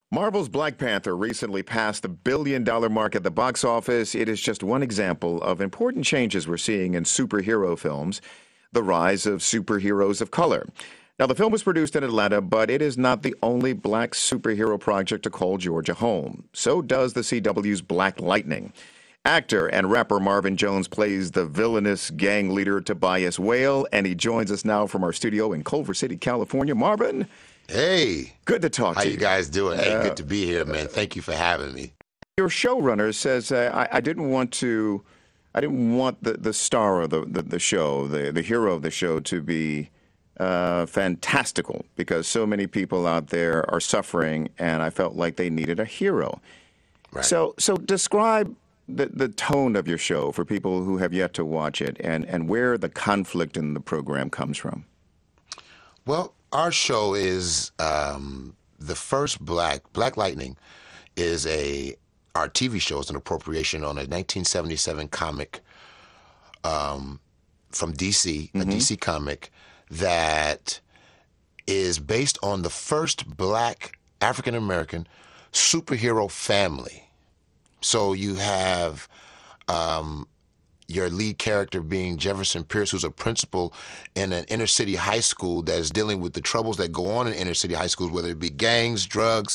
Marvel's Black Panther recently passed the billion-dollar mark at the box office. It is just one example of important changes we're seeing in superhero films, the rise of superheroes of color. Now, the film was produced in Atlanta, but it is not the only black superhero project to call Georgia home. So does the CW's Black Lightning. Actor and rapper Marvin Jones plays the villainous gang leader Tobias Whale, and he joins us now from our studio in Culver City, California. Marvin. Hey. Good to talk to you. How you guys doing? Hey, good to be here, man. Thank you for having me. Your showrunner says, I didn't want the star of the show, the hero of the show, to be fantastical, because so many people out there are suffering, and I felt like they needed a hero. Right. So describe the tone of your show for people who have yet to watch it, and where the conflict in the program comes from. Well, our show is the first Black Lightning is our TV show is an appropriation on a 1977 comic from DC, a DC comic that is based on the first Black African-American superhero family. So you have your lead character being Jefferson Pierce, who's a principal in an inner city high school that is dealing with the troubles that go on in inner city high schools, whether it be gangs, drugs,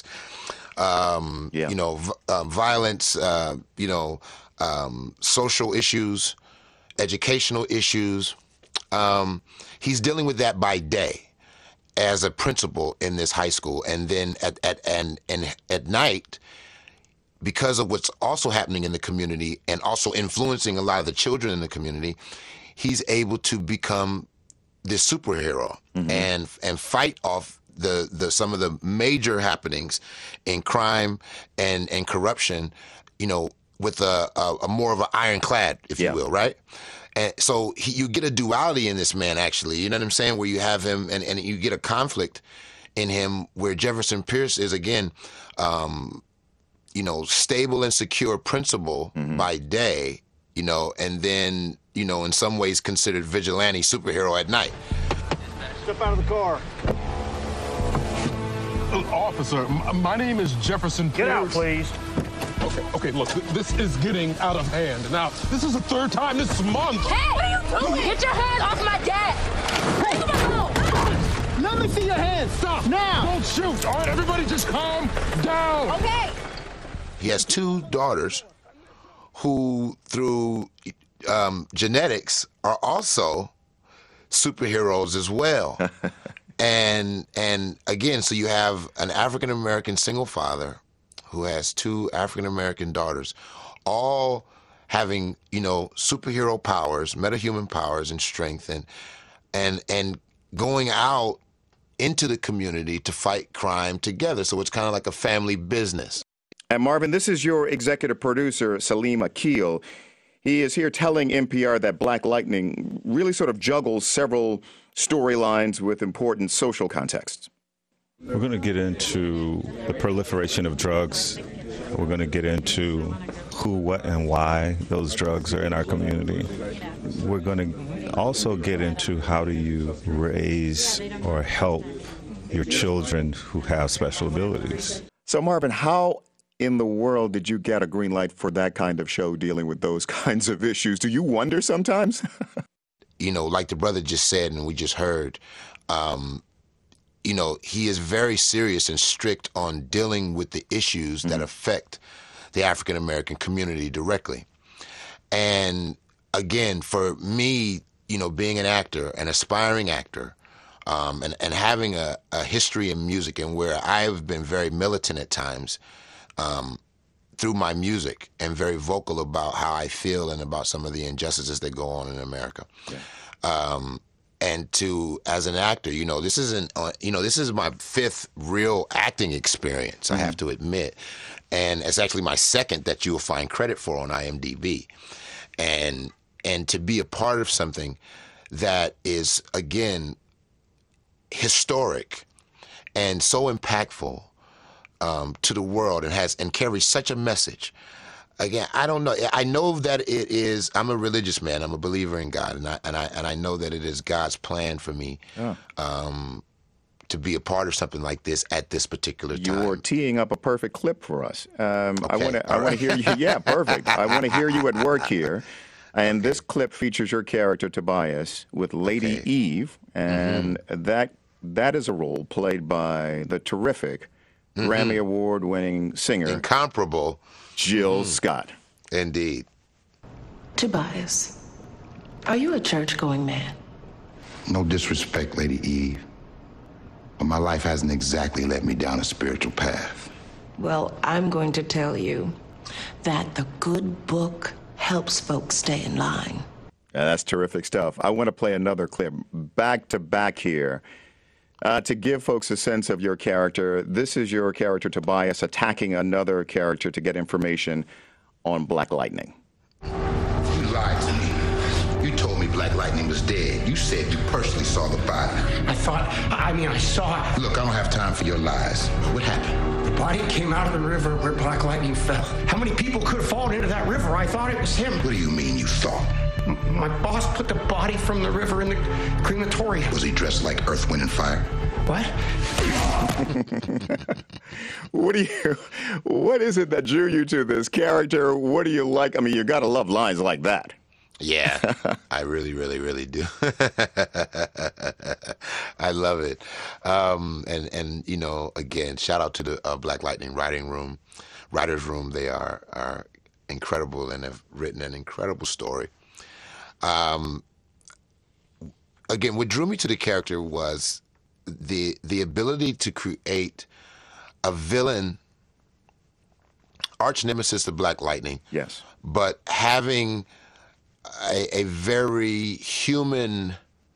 violence, social issues, educational issues. He's dealing with that by day as a principal in this high school, and then at night, because of what's also happening in the community and also influencing a lot of the children in the community, he's able to become this superhero and fight off the some of the major happenings in crime and corruption, with a more of an ironclad, if you will, right? And so you get a duality in this man, actually. You know what I'm saying? Where you have him and you get a conflict in him where Jefferson Pierce is, again, stable and secure principal by day, and then, in some ways considered vigilante superhero at night. Step out of the car. Officer, my name is Jefferson Pierce. Get out, please. Okay, look, this is getting out of hand. Now, this is the third time this month. Hey, what are you doing? Get your hands off my dad. Hey, let me see your hands. Stop. Now. Don't shoot. All right, everybody just calm down. Okay. He has two daughters who, through genetics, are also superheroes as well. and again, so you have an African-American single father who has two African-American daughters, all having, superhero powers, metahuman powers and strength, and going out into the community to fight crime together. So it's kind of like a family business. And Marvin, this is your executive producer, Salim Akil. He is here telling NPR that Black Lightning really sort of juggles several storylines with important social contexts. We're going to get into the proliferation of drugs. We're going to get into who, what, and why those drugs are in our community. We're going to also get into how do you raise or help your children who have special abilities. So, Marvin, how in the world did you get a green light for that kind of show dealing with those kinds of issues? Do you wonder sometimes? Like the brother just said and we just heard, he is very serious and strict on dealing with the issues that affect the African-American community directly. And again, for me, being an actor, an aspiring actor, and having a history in music, and where I've been very militant at times, through my music, and very vocal about how I feel and about some of the injustices that go on in America. Yeah. And as an actor, this isn't, this is my fifth real acting experience, I have to admit. And it's actually my second that you will find credit for on IMDb. And to be a part of something that is, again, historic and so impactful to the world and carries such a message. Again, I don't know. I know that it is. I'm a religious man. I'm a believer in God, and I know that it is God's plan for me to be a part of something like this at this particular time. You're teeing up a perfect clip for us. I Okay, want to hear you. Yeah, perfect. I want to hear you at work here. And this clip features your character Tobias with Lady Eve, and that is a role played by the terrific Grammy Award-winning singer Incomparable. Jill Scott. Indeed. Tobias, are you a church-going man? No disrespect, Lady Eve, but my life hasn't exactly led me down a spiritual path. Well, I'm going to tell you that the good book helps folks stay in line. Yeah, that's terrific stuff. I want to play another clip back to back here to give folks a sense of your character. This is your character Tobias attacking another character to get information on Black Lightning. You lied to me. You told me Black Lightning was dead. You said you personally saw the body. I saw it. Look, I don't have time for your lies. What happened? The body came out of the river where Black Lightning fell. How many people could have fallen into that river? I thought it was him. What do you mean you thought? My boss put the body from the river in the crematorium. Was he dressed like Earth, Wind, and Fire? What? What is it that drew you to this character? What do you like? I mean, you got to love lines like that. Yeah, I really, really, really do. I love it. And you know, again, shout out to the Black Lightning writers room. They are incredible and have written an incredible story. Again, what drew me to the character was the ability to create a villain, arch nemesis of Black Lightning. Yes. But having a very human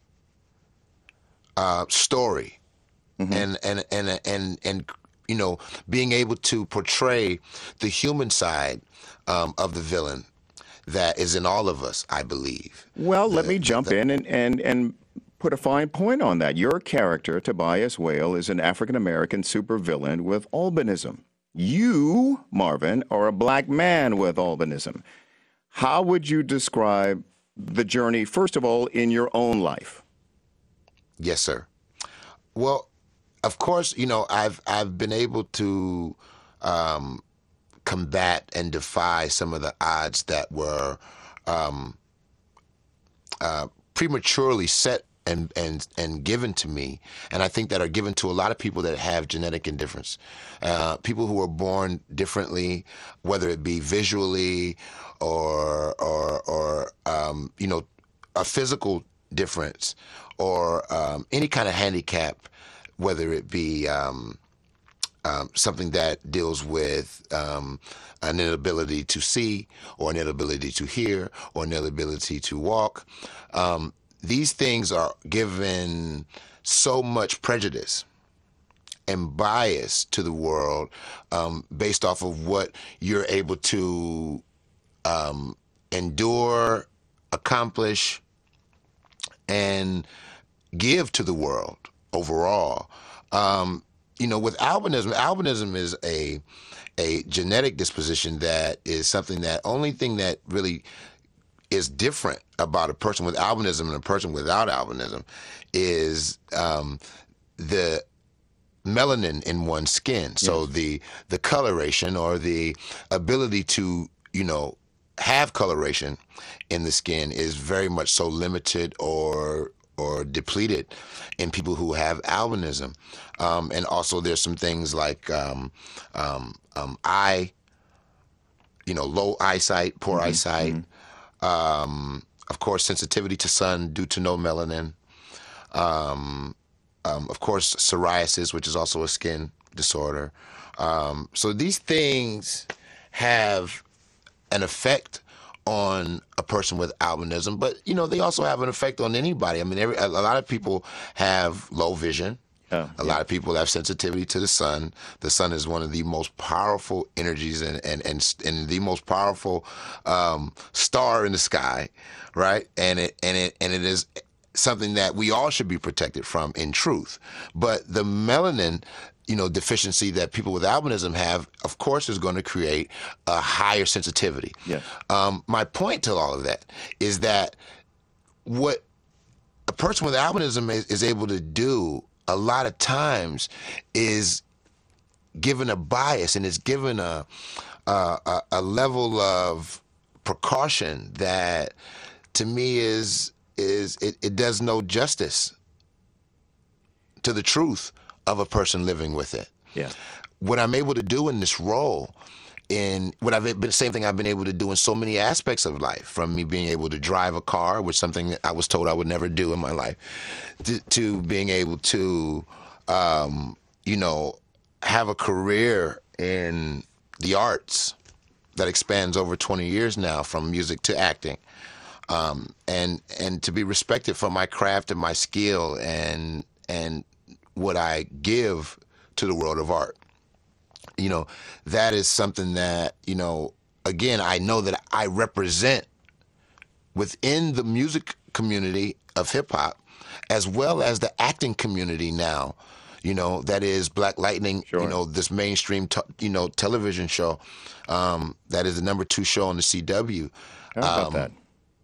story, and you know, being able to portray the human side of the villain that is in all of us, I believe. Well, let me jump in and put a fine point on that. Your character, Tobias Whale, is an African-American supervillain with albinism. You, Marvin, are a black man with albinism. How would you describe the journey, first of all, in your own life? Yes, sir. Well, of course, you know, I've been able to combat and defy some of the odds that were prematurely set and given to me, and I think that are given to a lot of people that have genetic indifference, people who are born differently, whether it be visually or you know, a physical difference or any kind of handicap, whether it be something that deals with an inability to see or an inability to hear or an inability to walk. These things are given so much prejudice and bias to the world based off of what you're able to endure, accomplish, and give to the world overall. You know, with albinism is a genetic disposition that is something that only thing that really is different about a person with albinism and a person without albinism is the melanin in one's skin. Yes. So the coloration or the ability to, you know, have coloration in the skin is very much so limited or depleted in people who have albinism. And also there's some things like eye, you know, low eyesight, poor eyesight. Of course, sensitivity to sun due to no melanin. Of course, psoriasis, which is also a skin disorder. So these things have an effect on a person with albinism, but you know, they also have an effect on anybody. I mean, a lot of people have low vision. A lot of people have sensitivity to the sun. The sun is one of the most powerful energies and the most powerful star in the sky, right? And it is something that we all should be protected from, in truth. But the melanin, you know, deficiency that people with albinism have, of course, is going to create a higher sensitivity. Yeah. My point to all of that is that what a person with albinism is able to do a lot of times is given a bias and is given a level of precaution that, to me, it does no justice to the truth of a person living with it. Yeah. What I'm able to do in this role, same thing I've been able to do in so many aspects of life, from me being able to drive a car, which is something that I was told I would never do in my life, to being able to, have a career in the arts that expands over 20 years now, from music to acting, and to be respected for my craft and my skill and what I give to the world of art. That is something that, again, I know that I represent within the music community of hip hop, as well as the acting community now, that is Black Lightning, Sure. This mainstream, television show, that is the #2 show on the CW. How about that?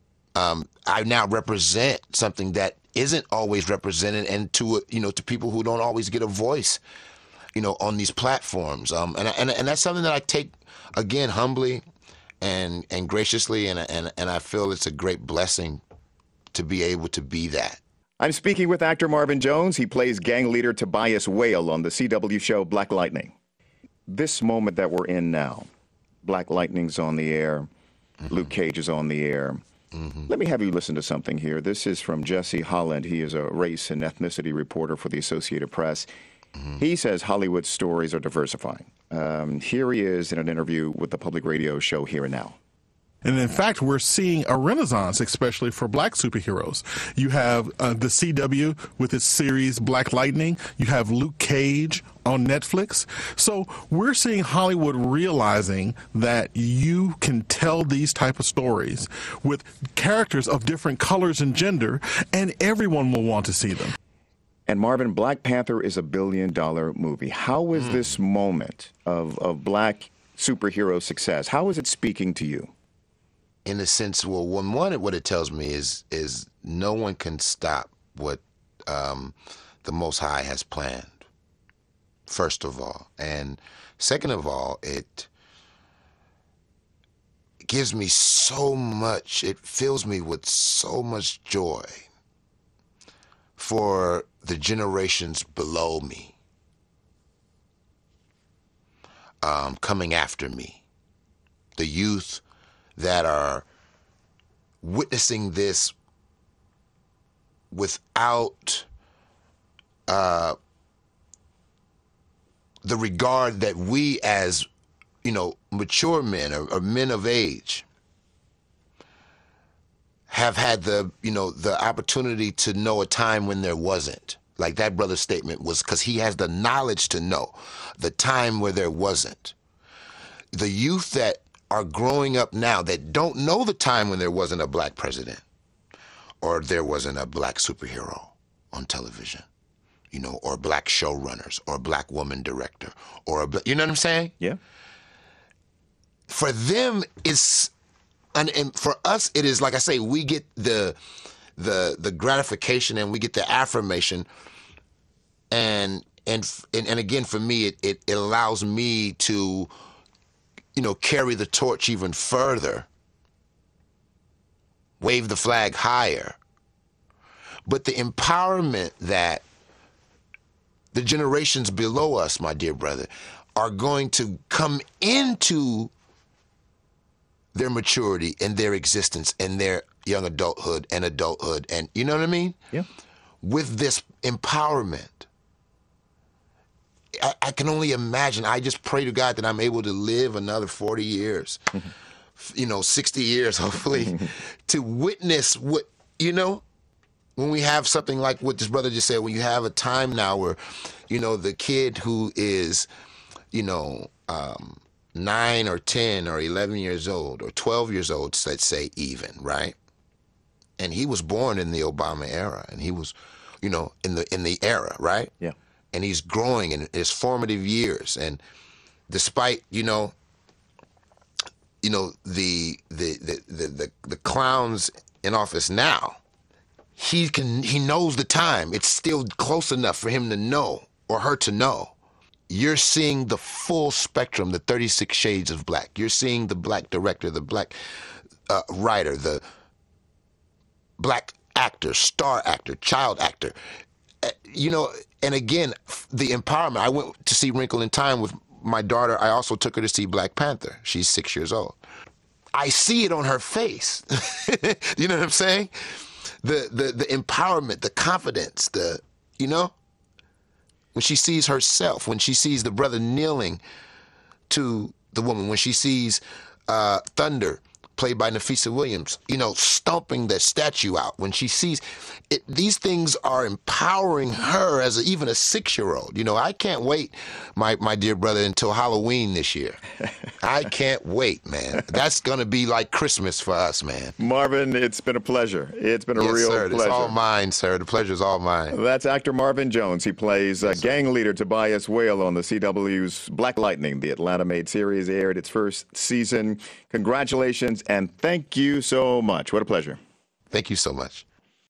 I now represent something that isn't always represented, and to people who don't always get a voice, on these platforms. And that's something that I take, again, humbly and graciously, and I feel it's a great blessing to be able to be that. I'm speaking with actor Marvin Jones. He plays gang leader Tobias Whale on the CW show Black Lightning. This moment that we're in now, Black Lightning's on the air, Luke Cage is on the air. Let me have you listen to something here. This is from Jesse Holland. He is a race and ethnicity reporter for the Associated Press. He says Hollywood stories are diversifying. Here he is in an interview with the public radio show Here and Now. And in fact, we're seeing a renaissance, especially for black superheroes. You have the CW with its series Black Lightning. You have Luke Cage on Netflix. So we're seeing Hollywood realizing that you can tell these type of stories with characters of different colors and gender, and everyone will want to see them. And Marvin, Black Panther is $1 billion movie. How is this moment of black superhero success, how is it speaking to you? In the sense, well, what it tells me is no one can stop what the Most High has planned, first of all. And second of all, it gives me so much, it fills me with so much joy for the generations below me, coming after me, the youth that are witnessing this without the regard that we as, mature men or men of age have had the opportunity to know a time when there wasn't. Like that brother's statement was, because he has the knowledge to know the time where there wasn't. The youth that are growing up now that don't know the time when there wasn't a black president or there wasn't a black superhero on television, or black showrunners or a black woman director or you know what I'm saying? Yeah. For them, and for us, it is, like I say, we get the gratification and we get the affirmation, and again, for me, it allows me to carry the torch even further, wave the flag higher. But the empowerment that the generations below us, my dear brother, are going to come into their maturity and their existence and their young adulthood, and you know what I mean? Yeah. With this empowerment, I can only imagine. I just pray to God that I'm able to live another 40 years, 60 years, hopefully, to witness what, when we have something like what this brother just said, when you have a time now where, the kid who is, 9 or 10 or 11 years old or 12 years old, let's say even, right? And he was born in the Obama era, and he was, in the era, right? Yeah. And he's growing in his formative years, and despite the clowns in office now, he knows the time. It's still close enough for him to know, or her to know. You're seeing the full spectrum, the 36 shades of black. You're seeing the black director, the black writer, the black actor, star actor, child actor. You know, and again, the empowerment. I went to see Wrinkle in Time with my daughter. I also took her to see Black Panther. She's 6 years old. I see it on her face. You know what I'm saying? The empowerment, the confidence, you know? When she sees herself, when she sees the brother kneeling to the woman, when she sees Thunder, played by Nafisa Williams, you know, stomping that statue out. When she sees it, these things are empowering her as even a 6-year-old. You know, I can't wait, my dear brother, until Halloween this year. I can't wait, man. That's going to be like Christmas for us, man. Marvin, it's been a pleasure. It's been a real sir. pleasure. It's all mine, sir. The pleasure's all mine. That's actor Marvin Jones. He plays gang leader Tobias Whale on the CW's Black Lightning. The Atlanta-made series aired its first season. Congratulations, and thank you so much. What a pleasure. Thank you so much.